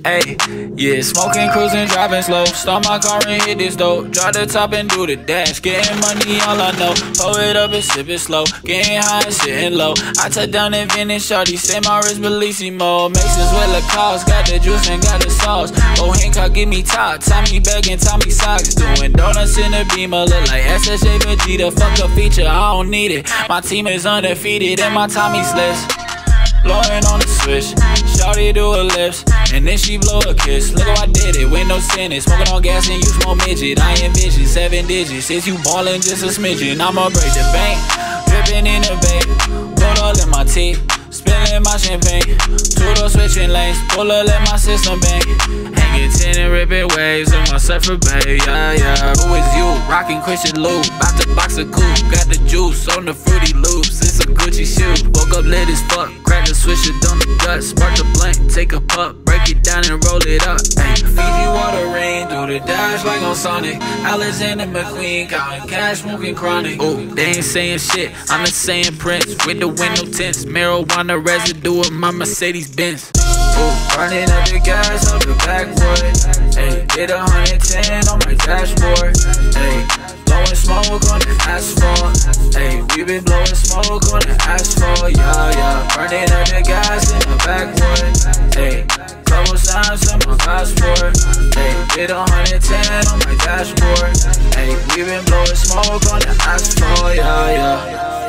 Ayy, yeah, smoking, cruising, driving slow. Start my car and hit this dope. Drop the top and do the dash. Getting money, all I know. Pull it up and sip it slow. Getting high and sitting low. I touch down and finish shorty. Say my wrist Bellissimo. Mixes with Lacoste. Got the juice and got the sauce. Oh, Hancock, give me top. Tommy bag and Tommy socks. Doing donuts in the Beamer. Look like SSJ Vegeta. Fuck a feature, I don't need it. My team is undefeated and my Tommy's list. Blowing on the switch, shawty do her lips, and then she blow a kiss. Look how I did it with no sentence. Smoking on gas and you smoke midget. I envision 7 digits. Since you ballin' just a smidgen, I'ma break the bank. Drippin' in the bank, gold all in my teeth. Spilling my champagne, two-door switching lanes. Pull up, let my system bang. Hanging 10 and ripping waves on my surfer bay, yeah, yeah. Who is you? Rockin' Christian Loop, bout to box a coupe. Got the juice on the fruity loops, it's a Gucci shoe. Woke up lit as fuck, crack the switch it on the gut. Spark the blunt, take a puff, break it down and roll it up. Ay, Fiji water rain, do the dash like on Sonic. Alexander McQueen, counting cash, smoking chronic. Ooh, they ain't saying shit, I'm just saying Prince. With the window tints, marijuana residue of my Mercedes Benz. Ooh, running up the gas up the backwood. Ayy, hit 110 on my dashboard. Ayy, blowing smoke on the asphalt. Ayy, we been blowing smoke on the asphalt. Yeah, yeah, running up the gas in the backwood. Ayy, couple signs on my passport. Ayy, hit 110 on my dashboard. Ayy, we been blowing smoke on the asphalt. Yeah, yeah.